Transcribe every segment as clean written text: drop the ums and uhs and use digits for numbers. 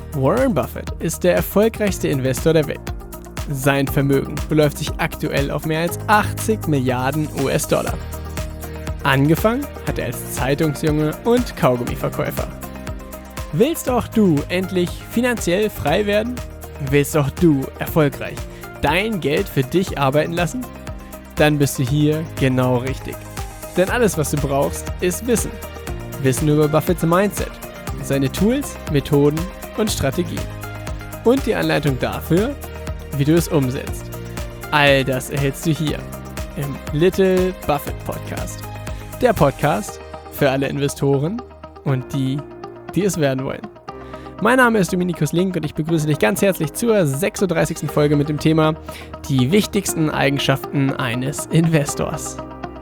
Warren Buffett ist der erfolgreichste Investor der Welt. Sein Vermögen beläuft sich aktuell auf mehr als 80 Milliarden US-Dollar. Angefangen hat er als Zeitungsjunge und Kaugummiverkäufer. Willst auch du endlich finanziell frei werden? Willst auch du erfolgreich dein Geld für dich arbeiten lassen? Dann bist du hier genau richtig. Denn alles, was du brauchst, ist Wissen. Wissen über Buffetts Mindset, seine Tools, Methoden und Strategien. Und die Anleitung dafür, wie du es umsetzt. All das erhältst du hier im Little Buffett Podcast. Der Podcast für alle Investoren und die es werden wollen. Mein Name ist Dominikus Link und ich begrüße dich ganz herzlich zur 36. Folge mit dem Thema die wichtigsten Eigenschaften eines Investors.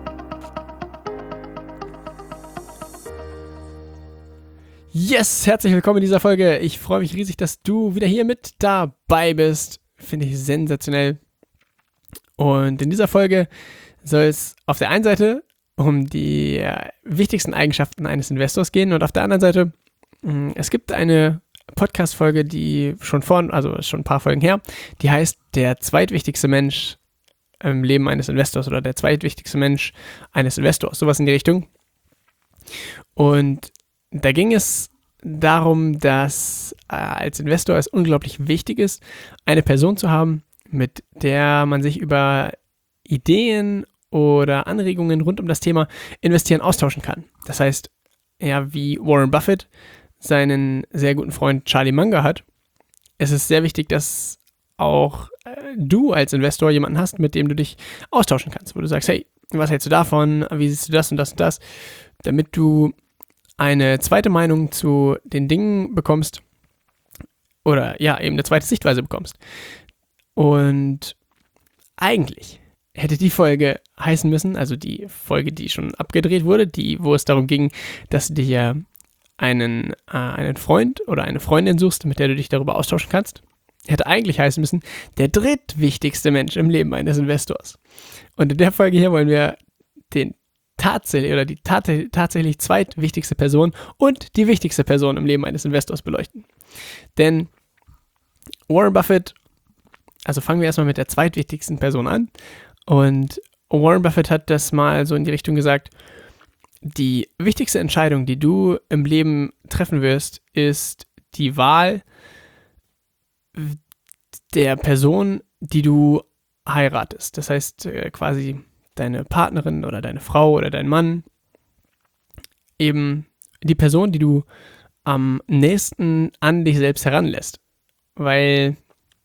Yes, herzlich willkommen in dieser Folge. Ich freue mich riesig, dass du wieder hier mit dabei bist. Finde ich sensationell. Und in dieser Folge soll es auf der einen Seite um die wichtigsten Eigenschaften eines Investors gehen und auf der anderen Seite, es gibt eine Podcast-Folge, die schon ein paar Folgen her, die heißt der zweitwichtigste Mensch im Leben eines Investors oder der zweitwichtigste Mensch eines Investors, sowas in die Richtung. Und da ging es darum, dass als Investor es unglaublich wichtig ist, eine Person zu haben, mit der man sich über Ideen oder Anregungen rund um das Thema Investieren austauschen kann. Das heißt, ja, wie Warren Buffett seinen sehr guten Freund Charlie Munger hat, es ist sehr wichtig, dass auch du als Investor jemanden hast, mit dem du dich austauschen kannst, wo du sagst, hey, was hältst du davon, wie siehst du das und das und das, damit du eine zweite Meinung zu den Dingen bekommst oder ja, eben eine zweite Sichtweise bekommst. Und eigentlich hätte die Folge heißen müssen, also die Folge, die schon abgedreht wurde, wo es darum ging, dass du dir einen Freund oder eine Freundin suchst, mit der du dich darüber austauschen kannst, hätte eigentlich heißen müssen, der drittwichtigste Mensch im Leben eines Investors. Und in der Folge hier wollen wir die tatsächlich zweitwichtigste Person und die wichtigste Person im Leben eines Investors beleuchten. Denn Warren Buffett, also fangen wir erstmal mit der zweitwichtigsten Person an. Und Warren Buffett hat das mal so in die Richtung gesagt, die wichtigste Entscheidung, die du im Leben treffen wirst, ist die Wahl der Person, die du heiratest. Das heißt quasi deine Partnerin oder deine Frau oder dein Mann, eben die Person, die du am nächsten an dich selbst heranlässt. Weil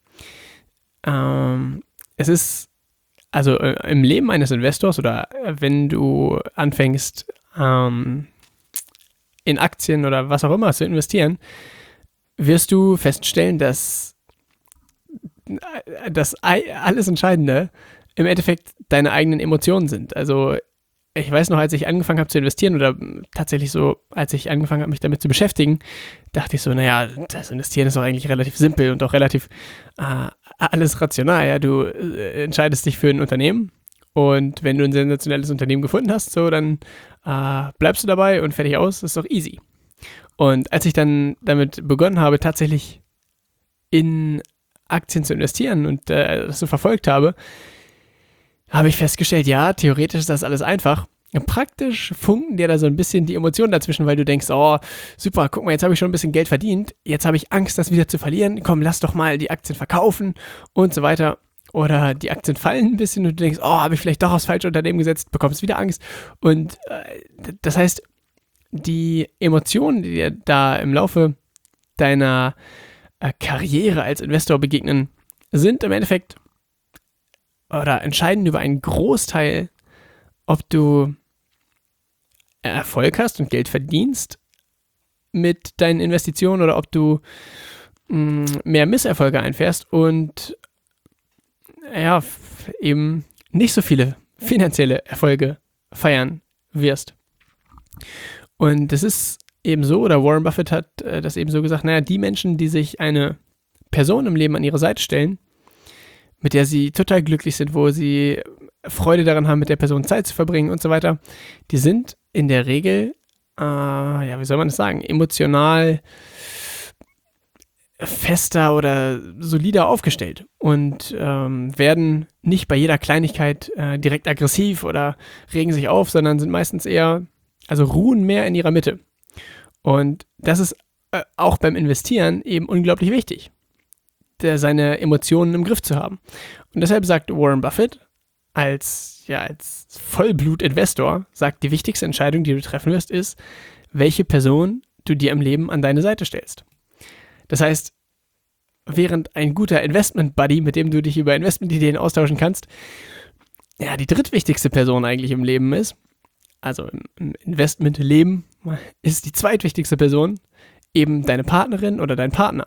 es ist, also im Leben eines Investors oder wenn du anfängst in Aktien oder was auch immer zu investieren, wirst du feststellen, dass das alles Entscheidende im Endeffekt deine eigenen Emotionen sind. Also ich weiß noch, als ich angefangen habe zu investieren oder tatsächlich so, als ich angefangen habe, mich damit zu beschäftigen, dachte ich so, naja, das Investieren ist doch eigentlich relativ simpel und auch relativ alles rational. Ja? Du entscheidest dich für ein Unternehmen und wenn du ein sensationelles Unternehmen gefunden hast, so dann bleibst du dabei und fertig aus, ist doch easy. Und als ich dann damit begonnen habe, tatsächlich in Aktien zu investieren und das so verfolgt habe ich festgestellt, ja, theoretisch ist das alles einfach. Praktisch funken dir da so ein bisschen die Emotionen dazwischen, weil du denkst, oh, super, guck mal, jetzt habe ich schon ein bisschen Geld verdient, jetzt habe ich Angst, das wieder zu verlieren, komm, lass doch mal die Aktien verkaufen und so weiter. Oder die Aktien fallen ein bisschen und du denkst, oh, habe ich vielleicht doch aufs falsche Unternehmen gesetzt, bekommst wieder Angst. Und das heißt, die Emotionen, die dir da im Laufe deiner Karriere als Investor begegnen, sind im Endeffekt oder entscheiden über einen Großteil, ob du Erfolg hast und Geld verdienst mit deinen Investitionen oder ob du mehr Misserfolge einfährst und ja, eben nicht so viele finanzielle Erfolge feiern wirst. Und das ist eben so, oder Warren Buffett hat das eben so gesagt, naja, die Menschen, die sich eine Person im Leben an ihre Seite stellen, mit der sie total glücklich sind, wo sie Freude daran haben, mit der Person Zeit zu verbringen und so weiter, die sind in der Regel, wie soll man das sagen, emotional fester oder solider aufgestellt und werden nicht bei jeder Kleinigkeit direkt aggressiv oder regen sich auf, sondern sind meistens eher, also ruhen mehr in ihrer Mitte. Und das ist auch beim Investieren eben unglaublich wichtig, seine Emotionen im Griff zu haben. Und deshalb sagt Warren Buffett als Vollblut-Investor, sagt, die wichtigste Entscheidung, die du treffen wirst, ist, welche Person du dir im Leben an deine Seite stellst. Das heißt, während ein guter Investment-Buddy, mit dem du dich über Investmentideen austauschen kannst, ja, die drittwichtigste Person eigentlich im Leben ist, also im Investment-Leben, ist die zweitwichtigste Person eben deine Partnerin oder dein Partner.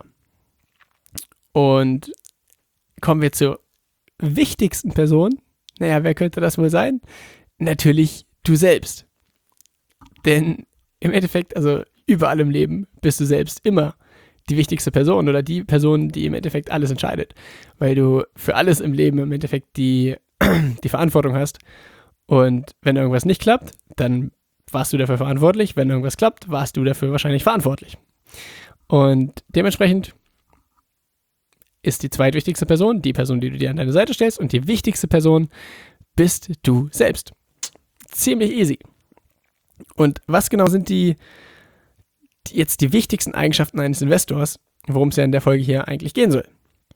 Und kommen wir zur wichtigsten Person. Naja, wer könnte das wohl sein? Natürlich du selbst. Denn im Endeffekt, also überall im Leben, bist du selbst immer die wichtigste Person oder die Person, die im Endeffekt alles entscheidet. Weil du für alles im Leben im Endeffekt die Verantwortung hast. Und wenn irgendwas nicht klappt, dann warst du dafür verantwortlich. Wenn irgendwas klappt, warst du dafür wahrscheinlich verantwortlich. Und dementsprechend ist die zweitwichtigste Person die Person, die du dir an deine Seite stellst, und die wichtigste Person bist du selbst. Ziemlich easy. Und was genau sind jetzt die wichtigsten Eigenschaften eines Investors, worum es ja in der Folge hier eigentlich gehen soll?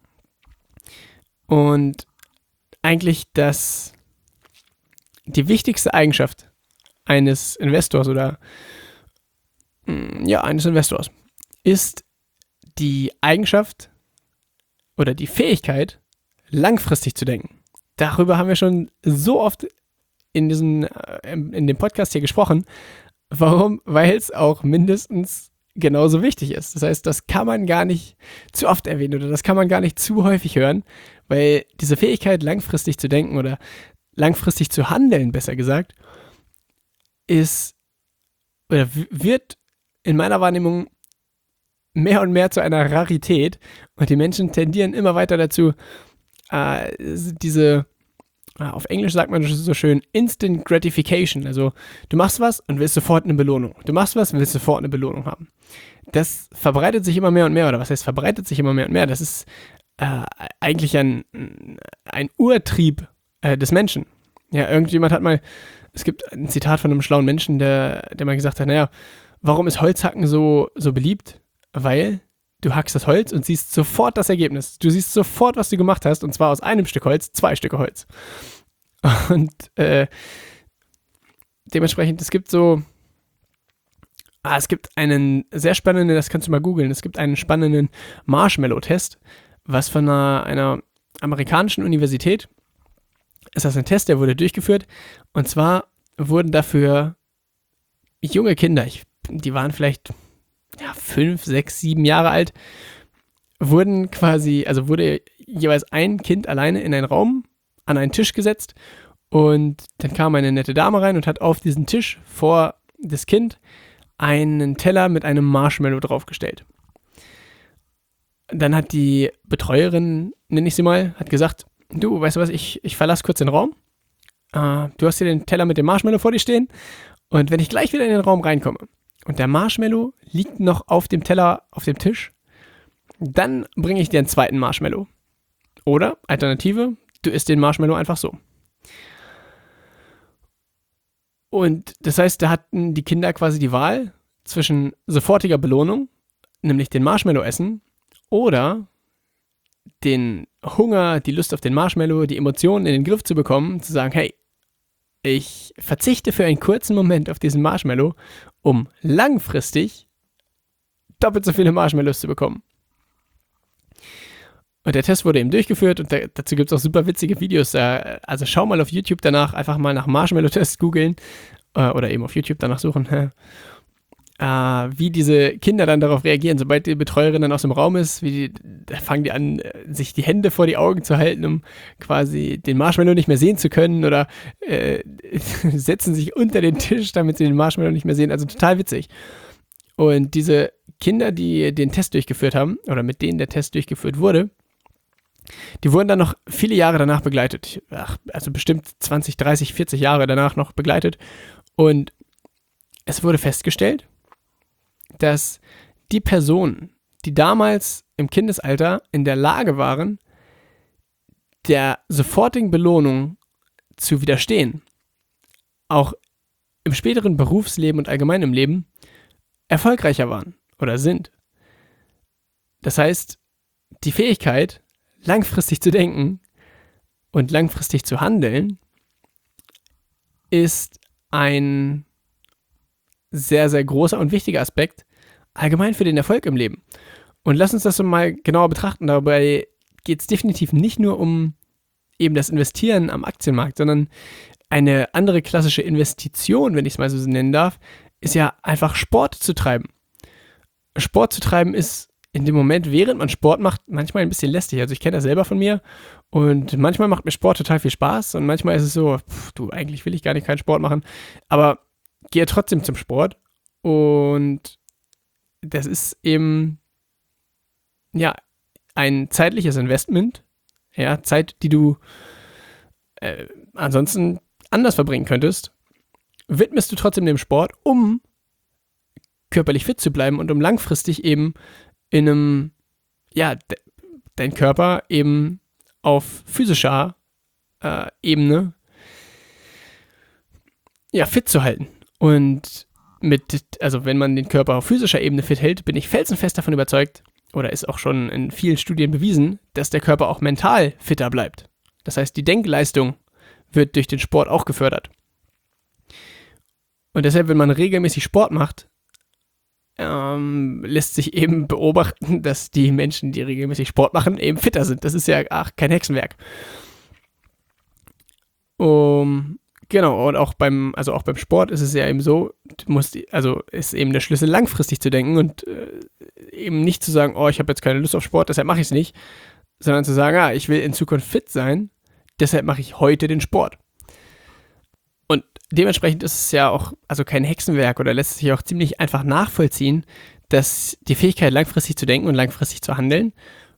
Und eigentlich die wichtigste Eigenschaft eines Investors eines Investors ist die Eigenschaft oder die Fähigkeit, langfristig zu denken. Darüber haben wir schon so oft in dem Podcast hier gesprochen. Warum? Weil es auch mindestens genauso wichtig ist. Das heißt, das kann man gar nicht zu oft erwähnen oder das kann man gar nicht zu häufig hören, weil diese Fähigkeit, langfristig zu denken oder langfristig zu handeln, besser gesagt, wird in meiner Wahrnehmung mehr und mehr zu einer Rarität, und die Menschen tendieren immer weiter dazu, auf Englisch sagt man so schön, Instant Gratification, also du machst was und willst sofort eine Belohnung. Du machst was und willst sofort eine Belohnung haben. Das verbreitet sich immer mehr und mehr, oder was heißt verbreitet sich immer mehr und mehr? Das ist eigentlich ein Urtrieb des Menschen. Ja, irgendjemand es gibt ein Zitat von einem schlauen Menschen, der mal gesagt hat, naja, warum ist Holzhacken so beliebt? Weil du hackst das Holz und siehst sofort das Ergebnis. Du siehst sofort, was du gemacht hast, und zwar aus einem Stück Holz 2 Stücke Holz. Und dementsprechend, es gibt einen sehr spannenden, das kannst du mal googeln, es gibt einen spannenden Marshmallow-Test, was von einer amerikanischen Universität, ist das ein Test, der wurde durchgeführt, und zwar wurden dafür junge Kinder, die waren vielleicht 5, 6, 7 Jahre alt, wurde jeweils ein Kind alleine in einen Raum an einen Tisch gesetzt, und dann kam eine nette Dame rein und hat auf diesen Tisch vor das Kind einen Teller mit einem Marshmallow draufgestellt. Dann hat die Betreuerin, nenne ich sie mal, hat gesagt, du, weißt du was, ich verlasse kurz den Raum, du hast hier den Teller mit dem Marshmallow vor dir stehen, und wenn ich gleich wieder in den Raum reinkomme und der Marshmallow liegt noch auf dem Teller, auf dem Tisch, dann bringe ich dir einen zweiten Marshmallow. Oder, Alternative, du isst den Marshmallow einfach so. Und das heißt, da hatten die Kinder quasi die Wahl zwischen sofortiger Belohnung, nämlich den Marshmallow essen, oder den Hunger, die Lust auf den Marshmallow, die Emotionen in den Griff zu bekommen, zu sagen, hey, ich verzichte für einen kurzen Moment auf diesen Marshmallow, um langfristig doppelt so viele Marshmallows zu bekommen. Und der Test wurde eben durchgeführt, und dazu gibt es auch super witzige Videos. Also schau mal auf YouTube danach, einfach mal nach Marshmallow-Test googeln oder eben auf YouTube danach suchen, wie diese Kinder dann darauf reagieren. Sobald die Betreuerin dann aus dem Raum ist, da fangen die an, sich die Hände vor die Augen zu halten, um quasi den Marshmallow nicht mehr sehen zu können, oder setzen sich unter den Tisch, damit sie den Marshmallow nicht mehr sehen. Also total witzig. Und diese Kinder, die den Test durchgeführt haben, oder mit denen der Test durchgeführt wurde, die wurden dann noch viele Jahre danach begleitet. Also bestimmt 20, 30, 40 Jahre danach noch begleitet. Und es wurde festgestellt, dass die Personen, die damals im Kindesalter in der Lage waren, der sofortigen Belohnung zu widerstehen, auch im späteren Berufsleben und allgemein im Leben erfolgreicher waren oder sind. Das heißt, die Fähigkeit, langfristig zu denken und langfristig zu handeln, ist ein sehr, sehr großer und wichtiger Aspekt allgemein für den Erfolg im Leben. Und lass uns das so mal genauer betrachten. Dabei geht es definitiv nicht nur um eben das Investieren am Aktienmarkt, sondern eine andere klassische Investition, wenn ich es mal so nennen darf, ist ja einfach Sport zu treiben. Sport zu treiben ist in dem Moment, während man Sport macht, manchmal ein bisschen lästig. Also ich kenne das selber von mir und manchmal macht mir Sport total viel Spaß und manchmal ist es so, du, eigentlich will ich gar nicht keinen Sport machen, aber gehe trotzdem zum Sport und das ist eben, ja, ein zeitliches Investment, ja, Zeit, die du ansonsten anders verbringen könntest, widmest du trotzdem dem Sport, um körperlich fit zu bleiben und um langfristig eben in einem, ja, dein Körper eben auf physischer Ebene, ja, fit zu halten. Und also wenn man den Körper auf physischer Ebene fit hält, bin ich felsenfest davon überzeugt, oder ist auch schon in vielen Studien bewiesen, dass der Körper auch mental fitter bleibt. Das heißt, die Denkleistung wird durch den Sport auch gefördert. Und deshalb, wenn man regelmäßig Sport macht, lässt sich eben beobachten, dass die Menschen, die regelmäßig Sport machen, eben fitter sind. Das ist ja kein Hexenwerk. Genau, und auch beim Sport ist es ja eben so, ist eben der Schlüssel, langfristig zu denken und eben nicht zu sagen, oh, ich habe jetzt keine Lust auf Sport, deshalb mache ich es nicht, sondern zu sagen, ich will in Zukunft fit sein, deshalb mache ich heute den Sport. Und dementsprechend ist es ja auch kein Hexenwerk oder lässt sich auch ziemlich einfach nachvollziehen, dass die Fähigkeit, langfristig zu denken und langfristig zu handeln,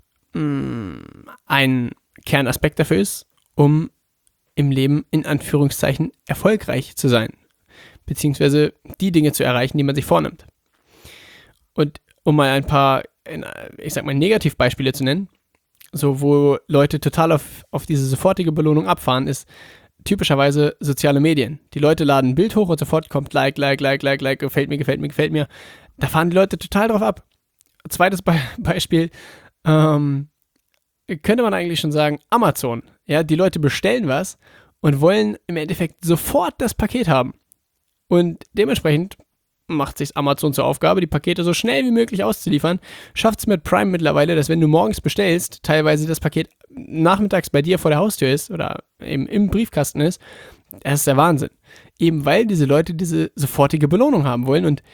ein Kernaspekt dafür ist, um im Leben in Anführungszeichen erfolgreich zu sein, beziehungsweise die Dinge zu erreichen, die man sich vornimmt. Und um mal ein paar, ich sag mal, Negativbeispiele zu nennen, so wo Leute total auf diese sofortige Belohnung abfahren, ist typischerweise soziale Medien. Die Leute laden ein Bild hoch und sofort kommt Like, gefällt mir. Da fahren die Leute total drauf ab. Zweites Beispiel, könnte man eigentlich schon sagen, Amazon. Ja, die Leute bestellen was und wollen im Endeffekt sofort das Paket haben. Und dementsprechend macht sich Amazon zur Aufgabe, die Pakete so schnell wie möglich auszuliefern. Schafft es mit Prime mittlerweile, dass wenn du morgens bestellst, teilweise das Paket nachmittags bei dir vor der Haustür ist oder eben im Briefkasten ist. Das ist der Wahnsinn. Eben weil diese Leute diese sofortige Belohnung haben wollen und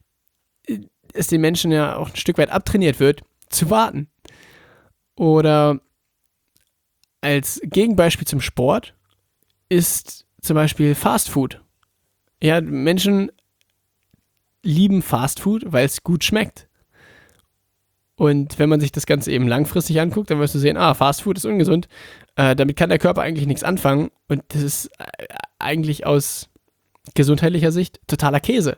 es den Menschen ja auch ein Stück weit abtrainiert wird, zu warten. Oder als Gegenbeispiel zum Sport ist zum Beispiel Fast Food. Ja, Menschen lieben Fast Food, weil es gut schmeckt. Und wenn man sich das Ganze eben langfristig anguckt, dann wirst du sehen, Fast Food ist ungesund. Damit kann der Körper eigentlich nichts anfangen. Und das ist eigentlich aus gesundheitlicher Sicht totaler Käse.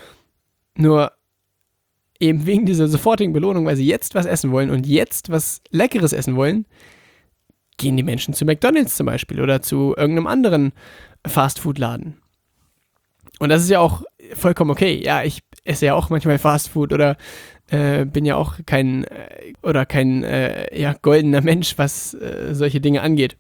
Nur eben wegen dieser sofortigen Belohnung, weil sie jetzt was essen wollen und jetzt was Leckeres essen wollen, gehen die Menschen zu McDonald's zum Beispiel oder zu irgendeinem anderen Fast-Food-Laden. Und das ist ja auch vollkommen okay. Ja, ich esse ja auch manchmal Fast-Food oder bin ja auch kein goldener Mensch, was solche Dinge angeht.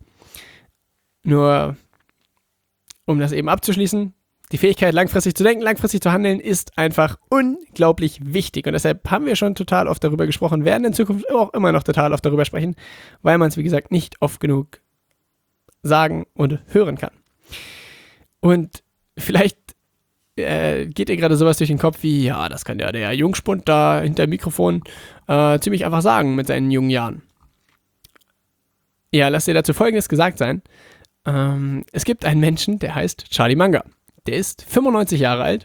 Nur, um das eben abzuschließen, die Fähigkeit, langfristig zu denken, langfristig zu handeln, ist einfach unglaublich wichtig. Und deshalb haben wir schon total oft darüber gesprochen, werden in Zukunft auch immer noch total oft darüber sprechen, weil man es, wie gesagt, nicht oft genug sagen und hören kann. Und vielleicht geht dir gerade sowas durch den Kopf wie, ja, das kann ja der Jungspund da hinter dem Mikrofon ziemlich einfach sagen mit seinen jungen Jahren. Ja, lass dir dazu Folgendes gesagt sein. Es gibt einen Menschen, der heißt Charlie Munger. Der ist 95 Jahre alt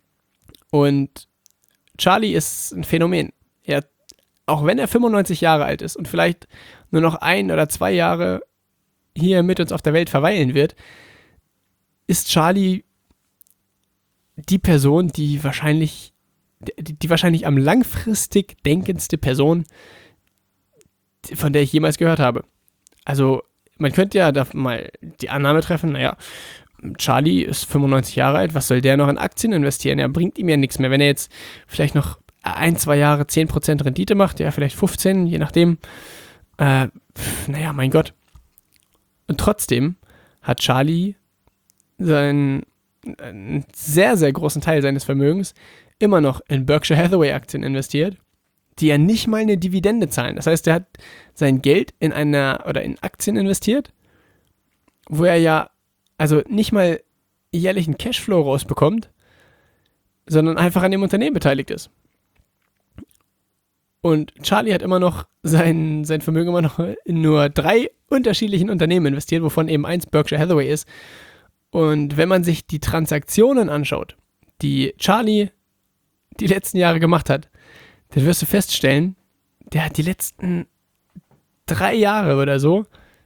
und Charlie ist ein Phänomen. Ja, auch wenn er 95 Jahre alt ist und vielleicht nur noch 1 oder 2 Jahre hier mit uns auf der Welt verweilen wird, ist Charlie die Person, die wahrscheinlich die wahrscheinlich am langfristig denkendste Person, von der ich jemals gehört habe. Also man könnte ja da mal die Annahme treffen, naja, Charlie ist 95 Jahre alt, was soll der noch in Aktien investieren? Er bringt ihm ja nichts mehr. Wenn er jetzt vielleicht noch 1-2 Jahre 10% Rendite macht, ja vielleicht 15, je nachdem, naja, mein Gott. Und trotzdem hat Charlie einen sehr, sehr großen Teil seines Vermögens immer noch in Berkshire Hathaway Aktien investiert, die ja nicht mal eine Dividende zahlen. Das heißt, er hat sein Geld in Aktien investiert, wo er ja also nicht mal jährlichen Cashflow rausbekommt, sondern einfach an dem Unternehmen beteiligt ist. Und Charlie hat immer noch sein Vermögen immer noch in nur 3 unterschiedlichen Unternehmen investiert, wovon eben eins Berkshire Hathaway ist. Und wenn man sich die Transaktionen anschaut, die Charlie die letzten Jahre gemacht hat, dann wirst du feststellen, der hat die letzten 3 Jahre oder so,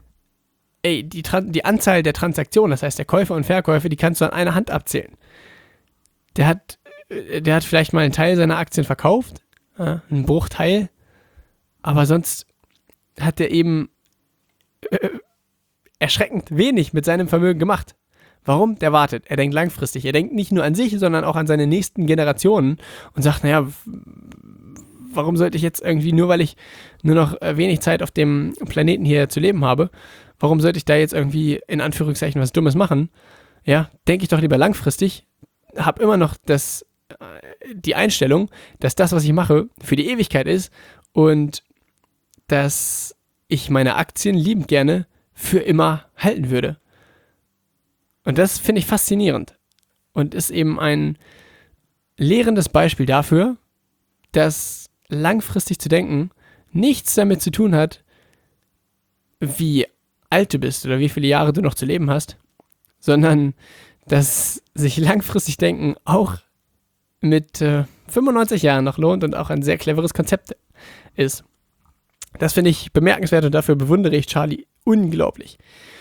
die Anzahl der Transaktionen, das heißt der Käufer und Verkäufe, die kannst du an einer Hand abzählen. Der hat vielleicht mal einen Teil seiner Aktien verkauft, einen Bruchteil, aber sonst hat er eben erschreckend wenig mit seinem Vermögen gemacht. Warum? Der wartet. Er denkt langfristig. Er denkt nicht nur an sich, sondern auch an seine nächsten Generationen und sagt, naja, warum sollte ich jetzt irgendwie, nur weil ich nur noch wenig Zeit auf dem Planeten hier zu leben habe, warum sollte ich da jetzt irgendwie in Anführungszeichen was Dummes machen? Ja, denke ich doch lieber langfristig, habe immer noch die Einstellung, dass das, was ich mache, für die Ewigkeit ist und dass ich meine Aktien liebend gerne für immer halten würde. Und das finde ich faszinierend und ist eben ein lehrendes Beispiel dafür, dass langfristig zu denken nichts damit zu tun hat, wie alt du bist oder wie viele Jahre du noch zu leben hast, sondern dass sich langfristig denken auch mit 95 Jahren noch lohnt und auch ein sehr cleveres Konzept ist. Das finde ich bemerkenswert und dafür bewundere ich Charlie unglaublich.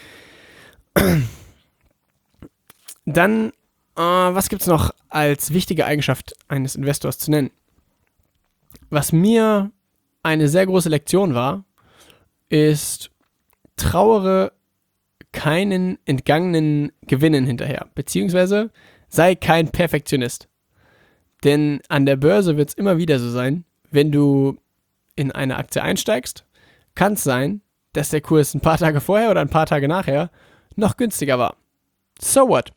Dann, was gibt es noch als wichtige Eigenschaft eines Investors zu nennen? Was mir eine sehr große Lektion war, ist, trauere keinen entgangenen Gewinnen hinterher, beziehungsweise sei kein Perfektionist. Denn an der Börse wird es immer wieder so sein, wenn du in eine Aktie einsteigst, kann es sein, dass der Kurs ein paar Tage vorher oder ein paar Tage nachher noch günstiger war. So what?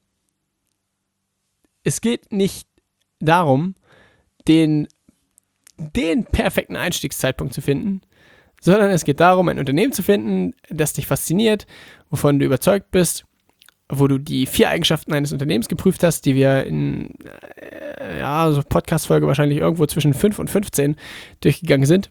Es geht nicht darum, den perfekten Einstiegszeitpunkt zu finden, sondern es geht darum, ein Unternehmen zu finden, das dich fasziniert, wovon du überzeugt bist, wo du die 4 Eigenschaften eines Unternehmens geprüft hast, die wir in so Podcast-Folge wahrscheinlich irgendwo zwischen 5 und 15 durchgegangen sind.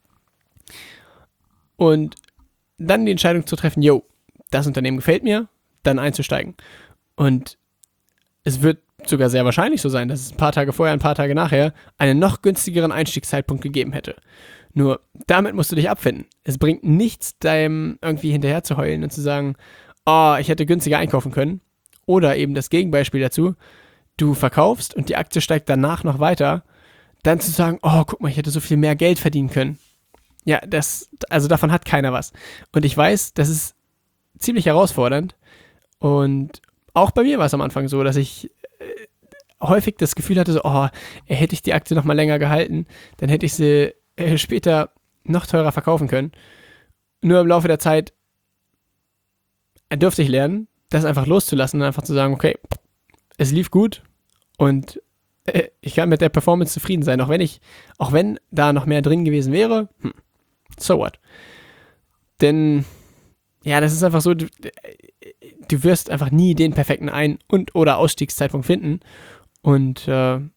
Und dann die Entscheidung zu treffen, das Unternehmen gefällt mir, dann einzusteigen. Und es wird sogar sehr wahrscheinlich so sein, dass es ein paar Tage vorher, ein paar Tage nachher einen noch günstigeren Einstiegszeitpunkt gegeben hätte. Nur damit musst du dich abfinden. Es bringt nichts, deinem irgendwie hinterher zu heulen und zu sagen, ich hätte günstiger einkaufen können. Oder eben das Gegenbeispiel dazu, du verkaufst und die Aktie steigt danach noch weiter, dann zu sagen, guck mal, ich hätte so viel mehr Geld verdienen können. Ja, davon hat keiner was. Und ich weiß, das ist ziemlich herausfordernd. Und auch bei mir war es am Anfang so, dass ich häufig das Gefühl hatte, hätte ich die Aktie noch mal länger gehalten, dann hätte ich sie später noch teurer verkaufen können. Nur im Laufe der Zeit durfte ich lernen, das einfach loszulassen und einfach zu sagen, okay, es lief gut und ich kann mit der Performance zufrieden sein, auch wenn da noch mehr drin gewesen wäre, so what. Denn, ja, das ist einfach so, du wirst einfach nie den perfekten Ein- oder Ausstiegszeitpunkt finden und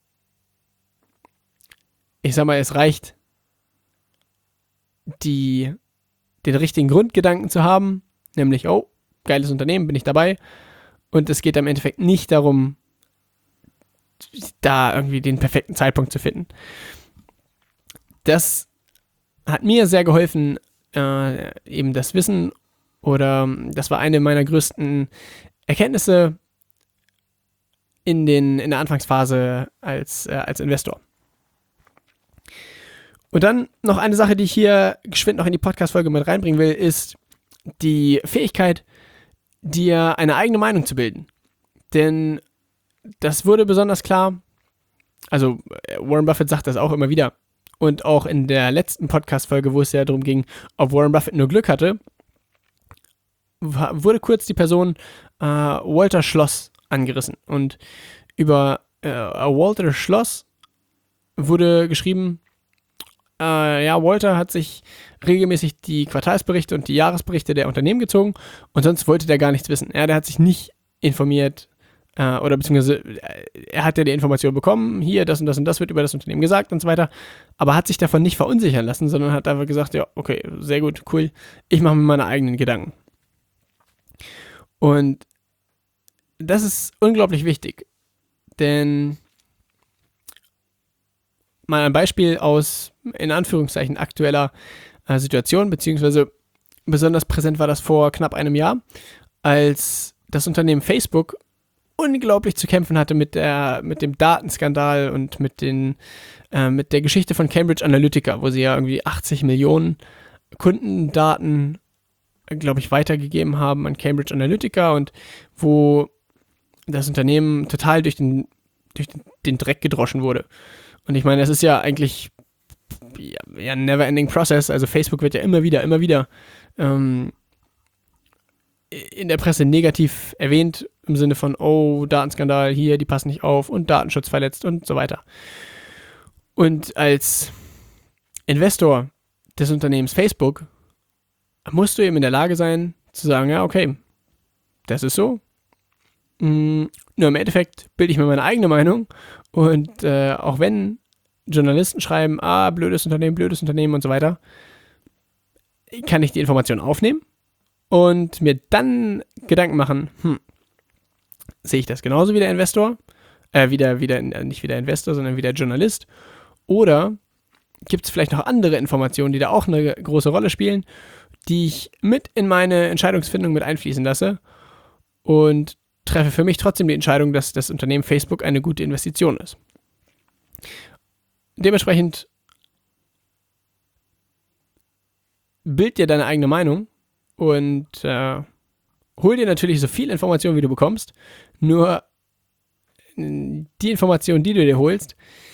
ich sag mal, es reicht, den richtigen Grundgedanken zu haben, nämlich, geiles Unternehmen, bin ich dabei. Und es geht im Endeffekt nicht darum, da irgendwie den perfekten Zeitpunkt zu finden. Das hat mir sehr geholfen, eben das Wissen, oder das war eine meiner größten Erkenntnisse in der Anfangsphase als Investor. Und dann noch eine Sache, die ich hier geschwind noch in die Podcast-Folge mit reinbringen will, ist die Fähigkeit, dir eine eigene Meinung zu bilden. Denn das wurde besonders klar, also Warren Buffett sagt das auch immer wieder. Und auch in der letzten Podcast-Folge, wo es ja darum ging, ob Warren Buffett nur Glück hatte, wurde kurz die Person Walter Schloss angerissen. Und über Walter Schloss wurde geschrieben, Walter hat sich regelmäßig die Quartalsberichte und die Jahresberichte der Unternehmen gezogen und sonst wollte der gar nichts wissen. Der hat sich nicht informiert oder beziehungsweise er hat ja die Information bekommen, hier das und das und das wird über das Unternehmen gesagt und so weiter, aber hat sich davon nicht verunsichern lassen, sondern hat einfach gesagt, ja, okay, sehr gut, cool, ich mache mir meine eigenen Gedanken. Und das ist unglaublich wichtig, denn mal ein Beispiel aus, in Anführungszeichen, aktueller Situation, beziehungsweise besonders präsent war das vor knapp einem Jahr, als das Unternehmen Facebook unglaublich zu kämpfen hatte mit dem Datenskandal und mit der Geschichte von Cambridge Analytica, wo sie ja irgendwie 80 Millionen Kundendaten, glaube ich, weitergegeben haben an Cambridge Analytica und wo das Unternehmen total durch den Dreck gedroschen wurde. Und ich meine, das ist ja eigentlich ein never-ending process. Also Facebook wird ja immer wieder in der Presse negativ erwähnt, im Sinne von, oh, Datenskandal, hier, die passen nicht auf und Datenschutz verletzt und so weiter. Und als Investor des Unternehmens Facebook musst du eben in der Lage sein, zu sagen, ja, okay, das ist so. Nur im Endeffekt bilde ich mir meine eigene Meinung und auch wenn Journalisten schreiben, blödes Unternehmen und so weiter, kann ich die Information aufnehmen und mir dann Gedanken machen, sehe ich das genauso wie der Investor, nicht wie der Investor, sondern wie der Journalist, oder gibt es vielleicht noch andere Informationen, die da auch eine große Rolle spielen, die ich mit in meine Entscheidungsfindung mit einfließen lasse und treffe für mich trotzdem die Entscheidung, dass das Unternehmen Facebook eine gute Investition ist. Dementsprechend bild dir deine eigene Meinung und hol dir natürlich so viel Information, wie du bekommst. Nur die Information, die du dir holst,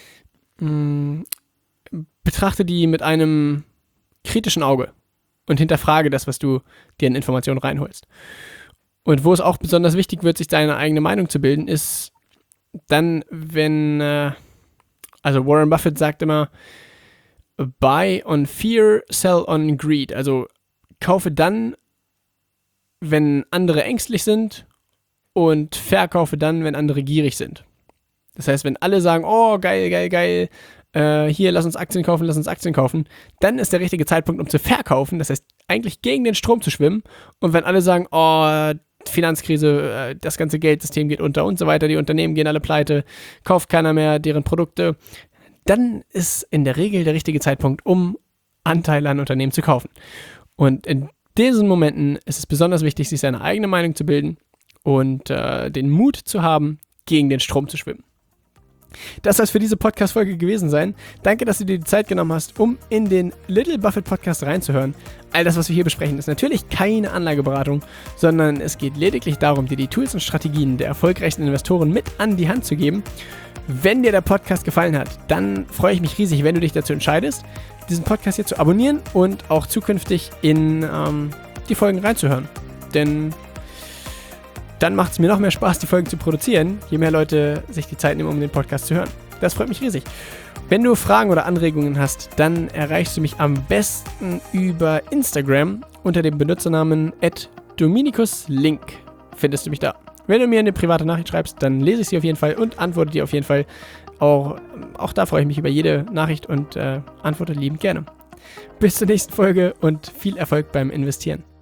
betrachte die mit einem kritischen Auge und hinterfrage das, was du dir in Informationen reinholst. Und wo es auch besonders wichtig wird, sich deine eigene Meinung zu bilden, ist dann, wenn, also Warren Buffett sagt immer, buy on fear, sell on greed. Also kaufe dann, wenn andere ängstlich sind und verkaufe dann, wenn andere gierig sind. Das heißt, wenn alle sagen, oh, geil, hier, lass uns Aktien kaufen, dann ist der richtige Zeitpunkt, um zu verkaufen. Das heißt, eigentlich gegen den Strom zu schwimmen. Und wenn alle sagen, oh, Finanzkrise, das ganze Geldsystem geht unter und so weiter, die Unternehmen gehen alle pleite, kauft keiner mehr deren Produkte, dann ist in der Regel der richtige Zeitpunkt, um Anteile an Unternehmen zu kaufen. Und in diesen Momenten ist es besonders wichtig, sich seine eigene Meinung zu bilden und den Mut zu haben, gegen den Strom zu schwimmen. Das soll es für diese Podcast-Folge gewesen sein. Danke, dass du dir die Zeit genommen hast, um in den Little Buffett Podcast reinzuhören. All das, was wir hier besprechen, ist natürlich keine Anlageberatung, sondern es geht lediglich darum, dir die Tools und Strategien der erfolgreichsten Investoren mit an die Hand zu geben. Wenn dir der Podcast gefallen hat, dann freue ich mich riesig, wenn du dich dazu entscheidest, diesen Podcast hier zu abonnieren und auch zukünftig in die Folgen reinzuhören. Denn dann macht es mir noch mehr Spaß, die Folgen zu produzieren, je mehr Leute sich die Zeit nehmen, um den Podcast zu hören. Das freut mich riesig. Wenn du Fragen oder Anregungen hast, dann erreichst du mich am besten über Instagram unter dem Benutzernamen @dominikuslink. Findest du mich da. Wenn du mir eine private Nachricht schreibst, dann lese ich sie auf jeden Fall und antworte dir auf jeden Fall. Auch da freue ich mich über jede Nachricht und antworte liebend gerne. Bis zur nächsten Folge und viel Erfolg beim Investieren.